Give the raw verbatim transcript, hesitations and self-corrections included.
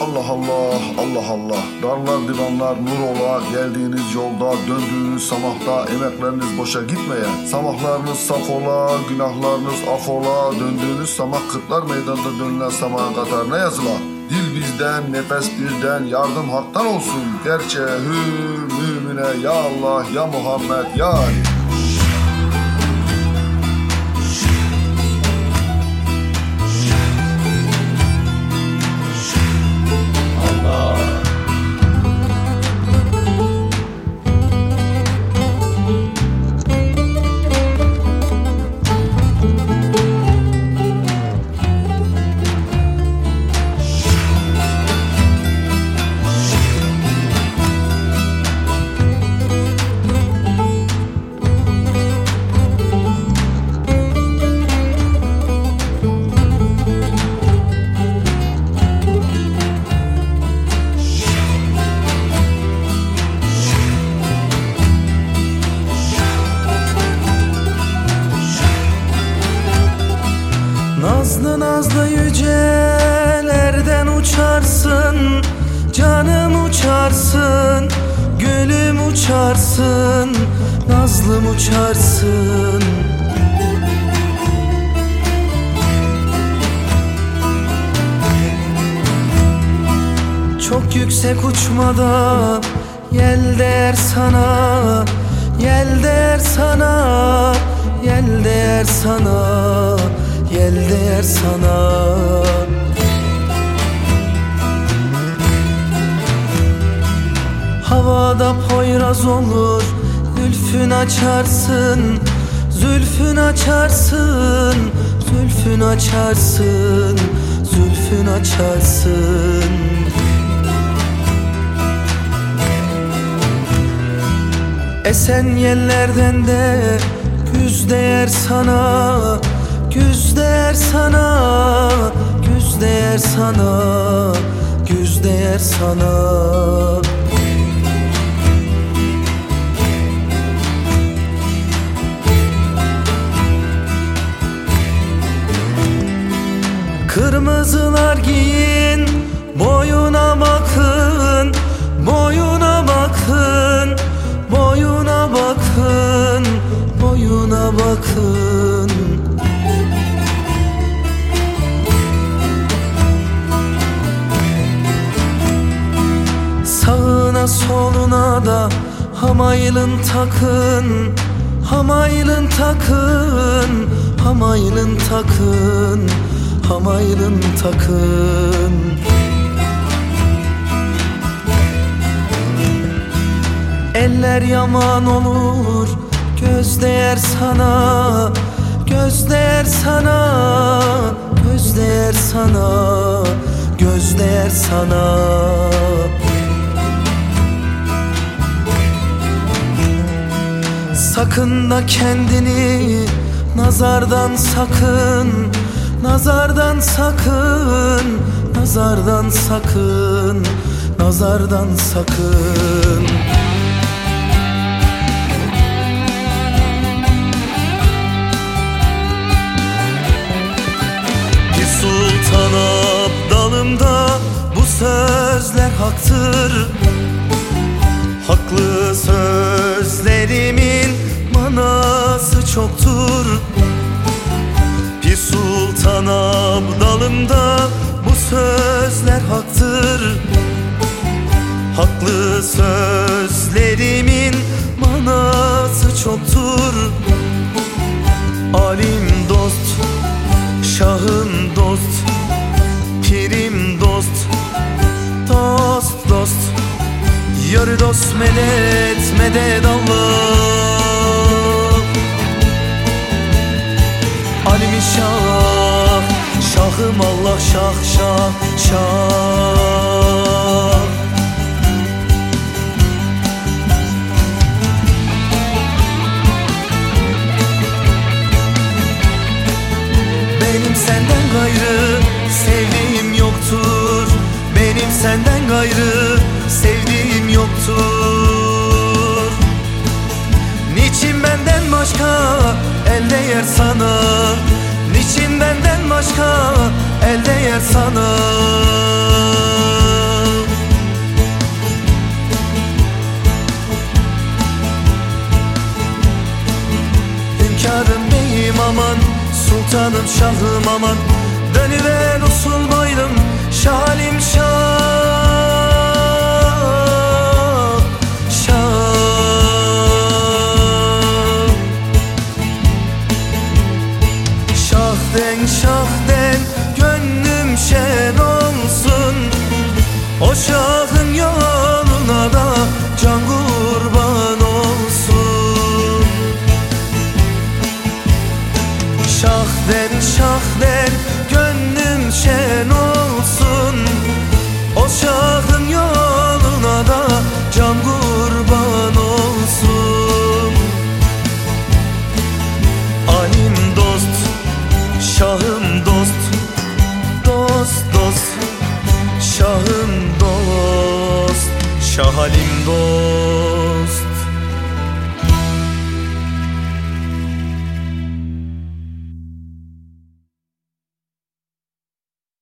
Allah Allah, Allah Allah. Darlar divanlar nur ola, geldiğiniz yolda, döndüğünüz samakta, emekleriniz boşa gitmeye. Sabahlarınız saf ola, günahlarınız af ola, döndüğünüz samak kırklar meydanda dönülen samağın katarına yazıla. Dil bizden, nefes birden, yardım haktan olsun. Gerçeğe hü mümine, ya Allah, ya Muhammed, ya Ali. Nazlı nazlı yücelerden uçarsın, canım uçarsın, gülüm uçarsın, nazlım uçarsın. Çok yüksek uçmada yel değer sana, yel değer sana, yel değer sana, yel değer sana. Havada poyraz olur, zülfün açarsın, zülfün açarsın, zülfün açarsın, zülfün açarsın. Esen yerlerden de güz değer sana, güz değer sana, güz değer sana, güz değer sana. Kırmızılar giyin, boyuna bakın, boyuna bakın, boyuna bakın, boyuna bakın. Sağına soluna da hamaylın takın, hamaylın takın, hamaylın takın, hamaylın takın. Eller yaman olur, göz değer sana, göz değer sana, göz değer sana, göz değer sana. Sakın da kendini nazardan sakın, nazardan sakın, nazardan sakın, nazardan sakın. Bir sultan abdalımda bu sözler haktır. Haklı sözlerimin manası çoktur. Bir sultan abdalımda bu sözler haktır. Haklı sözlerimin manası çoktur. Alim dost, şahım dost, pirim dost, dost dost. Yarı dost medet, medet Allah. Alim şah, şahım Allah, şah şah şah. Benim senden gayrı sevdiğim yoktur. Benim senden gayrı sevdiğim yoktur. Niçin benden başka el değer sana? Niçin benden başka el değer sana? şahalim dost.